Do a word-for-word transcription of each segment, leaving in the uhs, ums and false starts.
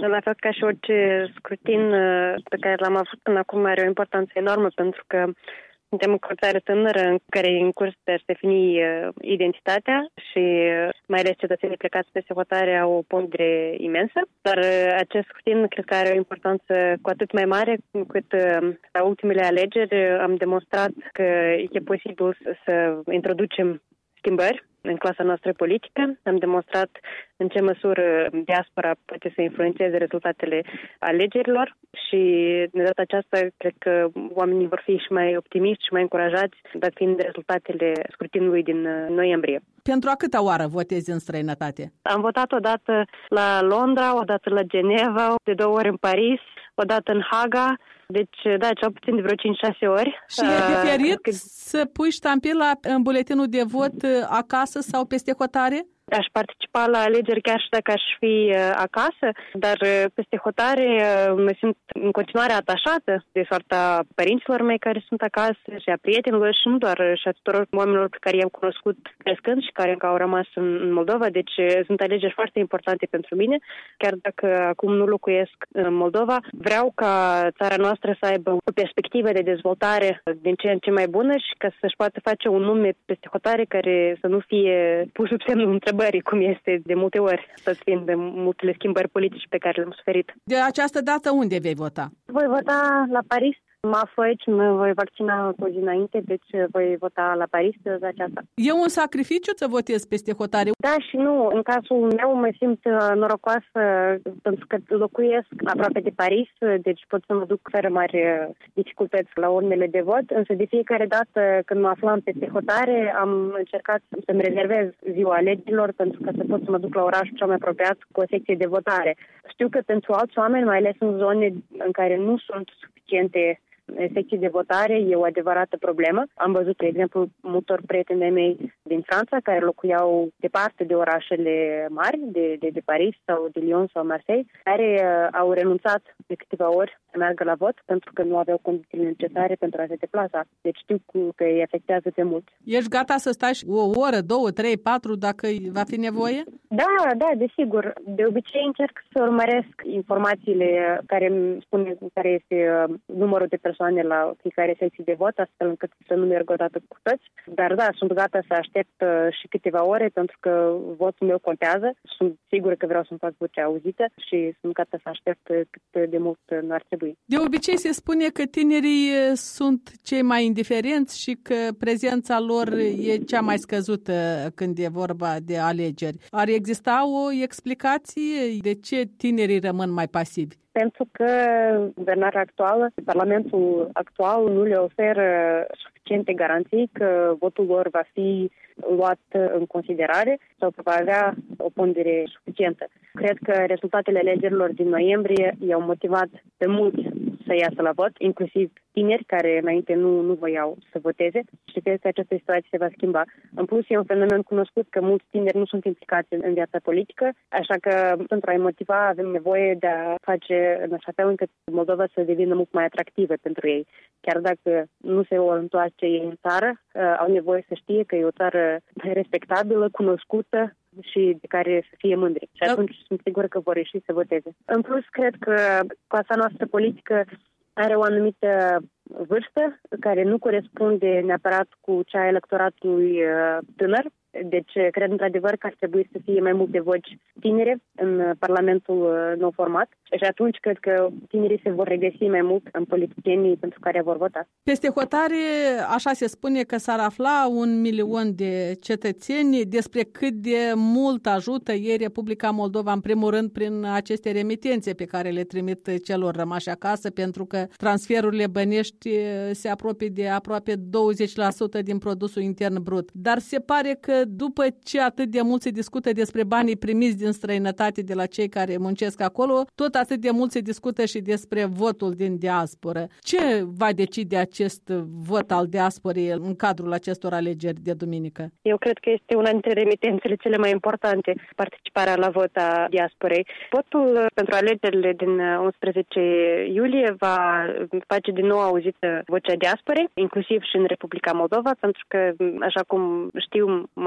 La fel ca și orice scrutin pe care l-am avut până acum are o importanță enormă, pentru că suntem o țară tânără în care e în curs de a-și defini uh, identitatea și uh, mai ales cetățenii plecați peste hotare au o pondere imensă, dar uh, acest scrutin cred că are o importanță cu atât mai mare cât uh, la ultimele alegeri uh, am demonstrat că e posibil să introducem schimbări în clasa noastră politică. Am demonstrat în ce măsură diaspora poate să influențeze rezultatele alegerilor și de data aceasta cred că oamenii vor fi și mai optimiști și mai încurajați, dat fiind rezultatele scrutinului din noiembrie. Pentru a câta oară votezi în străinătate? Am votat odată la Londra, odată la Geneva, de două ori în Paris, odată în Haga. Deci, da, cel puțin de vreo cinci șase ori. Și e diferit uh, să pui ștampila în buletinul de vot acasă sau peste hotare? Aș participa la alegeri chiar și dacă aș fi uh, acasă, dar uh, peste hotare uh, mă simt în continuare atașată de soarta părinților mei care sunt acasă și a prietenilor și nu doar și a tuturor oamenilor pe care i-am cunoscut crescând și care încă au rămas în, în Moldova. Deci uh, sunt alegeri foarte importante pentru mine. Chiar dacă acum nu locuiesc în Moldova, vreau ca țara noastră să aibă o perspectivă de dezvoltare din ce în ce mai bună și ca să-și poată face un nume peste hotare care să nu fie pus sub semnul întrebării, cum este de multe ori, să fiind de multele schimbări politice pe care le-am suferit. De această dată unde vei vota? Voi vota la Paris. Mă aflu aici, mă voi vaccina cu zi înainte, deci voi vota la Paris de aceasta. E un sacrificiu să votezi peste hotare? Da și nu. În cazul meu mă simt norocoasă pentru că locuiesc aproape de Paris, deci pot să mă duc fără mari dificultăți la urnele de vot, însă de fiecare dată când mă aflam peste hotare am încercat să-mi rezervez ziua alegerilor pentru că să pot să mă duc la orașul cel mai apropiat cu o secție de votare. Știu că pentru alți oameni, mai ales în zone în care nu sunt suficiente secții de votare, e o adevărată problemă. Am văzut, de exemplu, multor prieteni mei din Franța care locuiau departe de orașele mari, de, de, de Paris sau de Lyon sau Marseille, care uh, au renunțat de câteva ori să meargă la vot pentru că nu aveau condițiile necesare pentru a se deplasa. Deci știu că îi afectează pe mult. Ești gata să stai o oră, două, trei, patru dacă va fi nevoie? Da, da, desigur. De obicei încerc să urmăresc informațiile care îmi spune care este numărul de persoane la fiecare secție de vot, astfel încât să nu merg odată cu toți. Dar da, sunt gata să aștept și câteva ore pentru că votul meu contează. Sunt sigură că vreau să-mi fac vocea auzită și sunt gata să aștept cât de mult nu ar trebui. De obicei se spune că tinerii sunt cei mai indiferenți și că prezența lor e cea mai scăzută când e vorba de alegeri. Ar exista o explicație de ce tinerii rămân mai pasivi? Pentru că guvernarea actuală, Parlamentul actual nu le oferă suficiente garanții că votul lor va fi luat în considerare sau că va avea o pondere suficientă. Cred că rezultatele alegerilor din noiembrie i-au motivat pe mulți să iasă la vot, inclusiv tineri care înainte nu, nu voiau să voteze și cred că această situație se va schimba. În plus, e un fenomen cunoscut că mulți tineri nu sunt implicați în viața politică, așa că pentru a-i motiva avem nevoie de a face în așa fel încât Moldova să devină mult mai atractivă pentru ei. Chiar dacă nu se vor întoarce ei în țară, au nevoie să știe că e o țară respectabilă, cunoscută și de care să fie mândri. Și atunci sunt sigură că vor reuși să voteze. În plus, cred că clasa noastră politică are o anumită vârstă care nu corespunde neapărat cu cea a electoratului tânăr. Deci, cred într-adevăr că ar trebui să fie mai multe voci tinere în Parlamentul nou format și atunci cred că tinerii se vor regăsi mai mult în politicienii pentru care vor vota. Peste hotare, așa se spune că s-ar afla un milion de cetățeni. Despre cât de mult ajută ei Republica Moldova, în primul rând, prin aceste remitențe pe care le trimit celor rămași acasă, pentru că transferurile bănești se apropie de aproape douăzeci la sută din produsul intern brut. Dar se pare că după ce atât de mult se discută despre banii primiți din străinătate de la cei care muncesc acolo, tot atât de mult se discută și despre votul din diasporă. Ce va decide acest vot al diasporei în cadrul acestor alegeri de duminică? Eu cred că este una dintre remitențele cele mai importante, participarea la vot a diasporei. Votul pentru alegerile din unsprezece iulie va face din nou auzită vocea diasporei, inclusiv și în Republica Moldova, pentru că, așa cum știu,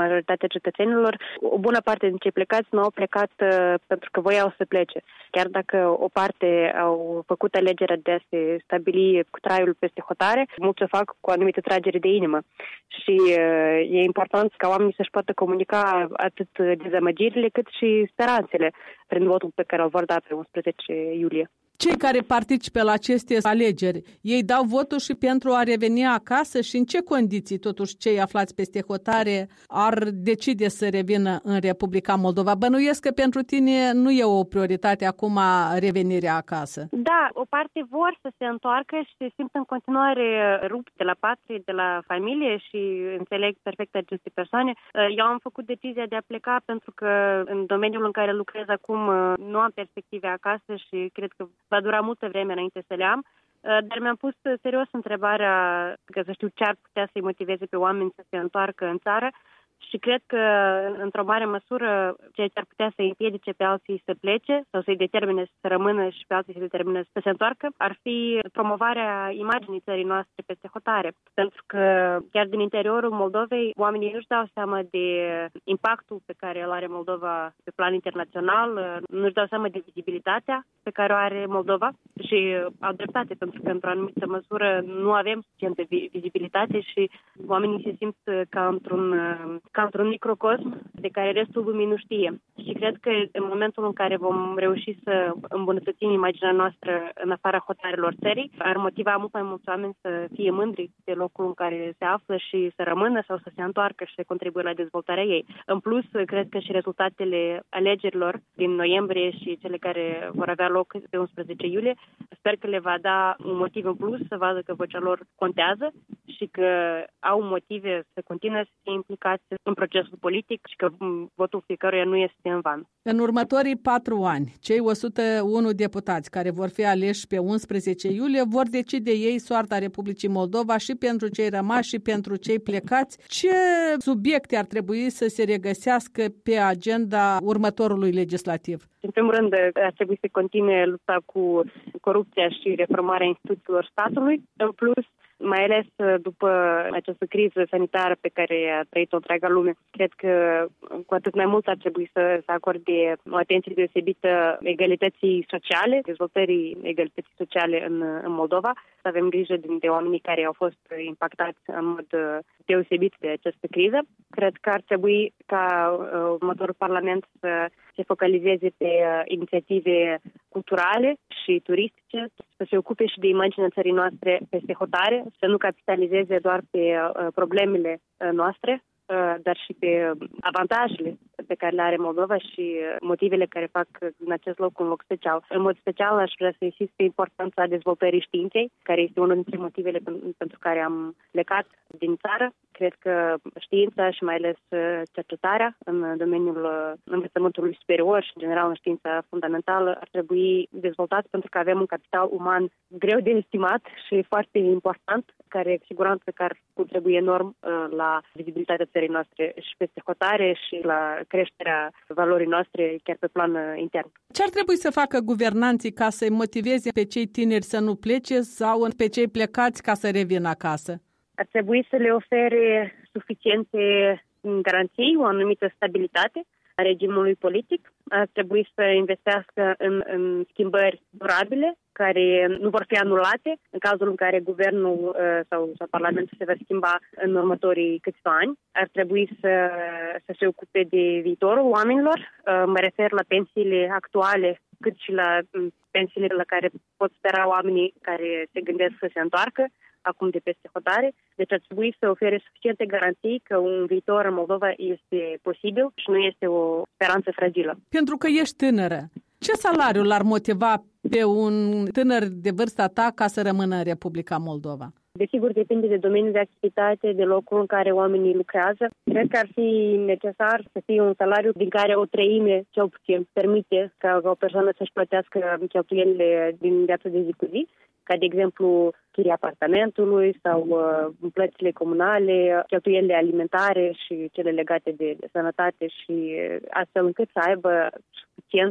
majoritatea cetățenilor. O bună parte din cei plecați nu au plecat uh, pentru că voiau să plece. Chiar dacă o parte au făcut alegerea de a se stabili cu traiul peste hotare, mulți o fac cu o anumită tragere de inimă. Și uh, e important ca oamenii să-și poată comunica atât dezamăgirile cât și speranțele prin votul pe care îl vor da pe unsprezece iulie. Cei care participă la aceste alegeri, ei dau votul și pentru a reveni acasă și în ce condiții totuși cei aflați peste hotare ar decide să revină în Republica Moldova? Bănuiesc că pentru tine nu e o prioritate acum revenirea acasă. Da, o parte vor să se întoarcă și se simt în continuare rupți de la patrie, de la familie și înțeleg perfect aceste persoane. Eu am făcut decizia de a pleca pentru că în domeniul în care lucrez acum nu am perspective acasă și cred că va dura multă vreme înainte să le am, dar mi-am pus serios întrebarea că să știu ce ar putea să-i motiveze pe oameni să se întoarcă în țară și cred că, într-o mare măsură, ceea ce ar putea să-i împiedice pe alții să plece sau să-i determine să rămână și pe alții să-i determine să se întoarcă, ar fi promovarea imaginii țării noastre peste hotare. Pentru că chiar din interiorul Moldovei, oamenii nu-și dau seama de impactul pe care îl are Moldova pe plan internațional, nu-și dau seama de vizibilitatea pe care o are Moldova și au dreptate, pentru că, într-o anumită măsură, nu avem suficientă vizibilitate și oamenii se simt ca într-un ca într-un microcosm de care restul lumii nu știe. Și cred că în momentul în care vom reuși să îmbunătățim imaginea noastră în afara hotarelor țării, ar motiva mult mai mulți oameni să fie mândri de locul în care se află și să rămână sau să se întoarcă și să contribuie la dezvoltarea ei. În plus, cred că și rezultatele alegerilor din noiembrie și cele care vor avea loc pe unsprezece iulie, sper că le va da un motiv în plus să vadă că vocea lor contează și că au motive să continue să fie implicați în procesul politic și că votul fiecăruia nu este în van. În următorii patru ani, cei o sută unu deputați care vor fi aleși pe unsprezece iulie vor decide ei soarta Republicii Moldova și pentru cei rămași și pentru cei plecați. Ce subiecte ar trebui să se regăsească pe agenda următorului legislativ? În primul rând, ar trebui să continue lupta cu corupția și reformarea instituțiilor statului. În plus, mai ales după această criză sanitară pe care a trăit-o întreaga lume, cred că cu atât mai mult ar trebui să se acorde o atenție deosebită egalității sociale, dezvoltării egalității sociale în, în Moldova, să avem grijă de, de oamenii care au fost impactați în mod deosebit de această criză. Cred că ar trebui ca uh, următorul Parlament să se focalizeze pe uh, inițiative culturale și turistice, să se ocupe și de imaginea țării noastre peste hotare, să nu capitalizeze doar pe uh, problemele uh, noastre, uh, dar și pe avantajele pe care le are Moldova și uh, motivele care fac din acest loc un loc special. În mod special aș vrea să insist pe importanța dezvoltării științei, care este unul dintre motivele pentru care am plecat din țară. Cred că știința și mai ales cercetarea în domeniul învățământului superior și, în general, în știința fundamentală ar trebui dezvoltat pentru că avem un capital uman greu de estimat și foarte important, care, cu siguranță, că ar contribui enorm la vizibilitatea țării noastre și peste hotare și la creșterea valorii noastre chiar pe plan intern. Ce ar trebui să facă guvernanții ca să-i motiveze pe cei tineri să nu plece sau pe cei plecați ca să revină acasă? Ar trebui să le ofere suficiente garanții, o anumită stabilitate a regimului politic. Ar trebui să investească în, în schimbări durabile, care nu vor fi anulate în cazul în care guvernul sau, sau Parlamentul se va schimba în următorii câțiva ani. Ar trebui să, să se ocupe de viitorul oamenilor. Mă refer la pensiile actuale, cât și la pensiile la care pot spera oamenii care se gândesc să se întoarcă acum de peste hotare. Deci ar trebui să ofere suficiente garanții că un viitor în Moldova este posibil și nu este o speranță fragilă. Pentru că ești tânără, ce salariu l-ar motiva pe un tânăr de vârsta ta ca să rămână în Republica Moldova? Desigur, depinde de domeniul de activitate, de locul în care oamenii lucrează. Cred că ar fi necesar să fie un salariu din care o treime, cel puțin, permite ca o persoană să-și plătească cheltuielile din viața de zi cu zi, ca de exemplu chiria apartamentului sau uh, plățile comunale, cheltuielile alimentare și cele legate de, de sănătate și astfel încât să aibă suficient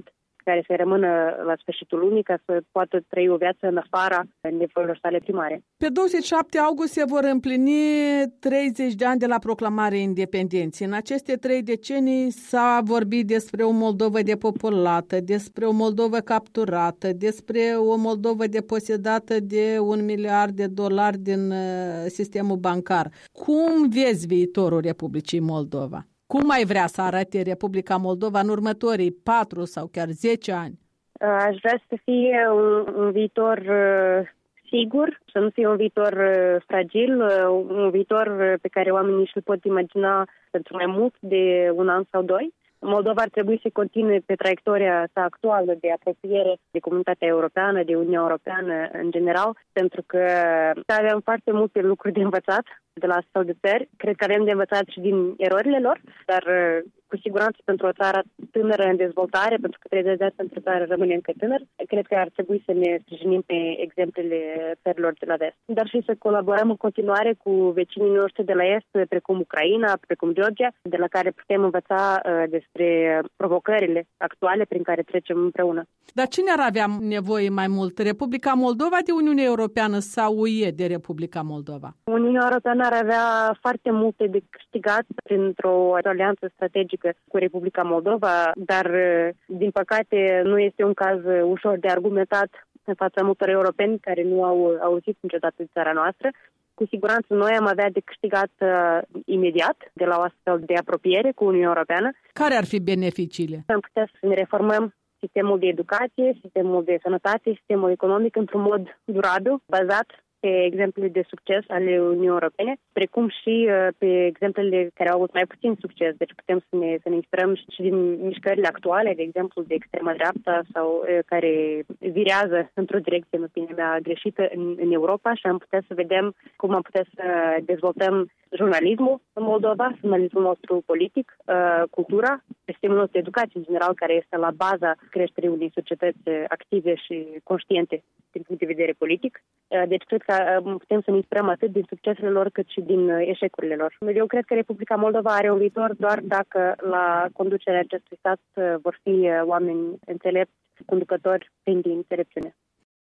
care să rămână la sfârșitul lunii ca să poată trăi o viață în afara nevoilor sale primare. Pe douăzeci și șapte august se vor împlini treizeci de ani de la proclamarea independenței. În aceste trei decenii s-a vorbit despre o Moldovă depopulată, despre o Moldovă capturată, despre o Moldovă deposedată de un miliard de dolari din sistemul bancar. Cum vezi viitorul Republicii Moldova? Cum ai vrea să arate Republica Moldova în următorii patru sau chiar zece ani? Aș vrea să fie un, un viitor uh, sigur, să nu fie un viitor uh, fragil, uh, un viitor pe care oamenii și-l pot imagina pentru mai mult de un an sau doi. Moldova ar trebui să continue pe traiectoria sa actuală de apropiere de comunitatea europeană, de Uniunea Europeană în general, pentru că avem foarte multe lucruri de învățat de la astfel de țări. Cred că avem de învățat și din erorile lor, dar cu siguranță pentru o țară tânără în dezvoltare, pentru că treizeci de ani pentru țară rămâne încă tânăr, cred că ar trebui să ne sprijinim pe exemplele țărilor de la vest. Dar și să colaborăm în continuare cu vecinii noștri de la est, precum Ucraina, precum Georgia, de la care putem învăța uh, despre provocările actuale prin care trecem împreună. Dar cine ar avea nevoie mai mult? Republica Moldova de Uniunea Europeană sau U E de Republica Moldova? Uniunea Europeană ar avea foarte multe de câștigat printr-o alianță strategică cu Republica Moldova, dar, din păcate, nu este un caz ușor de argumentat în fața multor europeni care nu au auzit niciodată de țara noastră. Cu siguranță noi am avea de câștigat uh, imediat de la o astfel de apropiere cu Uniunea Europeană. Care ar fi beneficiile? Am putea să ne reformăm sistemul de educație, sistemul de sănătate, sistemul economic într-un mod durabil, bazat pe exemplele de succes ale Uniunii Europene, precum și uh, pe exemplele care au avut mai puțin succes. Deci putem să ne, să ne inspirăm și din mișcările actuale, de exemplu de extrema dreapta sau uh, care virează într-o direcție, în opinia mea, greșită în, în Europa și am putea să vedem cum am putea să dezvoltăm jurnalismul în Moldova, jurnalismul nostru politic, uh, cultura, sistemul nostru de educație în general, care este la baza creșterii unei societăți active și conștiente din punct de vedere politic. Uh, deci cred că putem să ne inspirăm atât din succesele lor cât și din eșecurile lor. Eu cred că Republica Moldova are un viitor doar dacă la conducerea acestui stat vor fi oameni înțelepți, conducători plini de înțelepciune.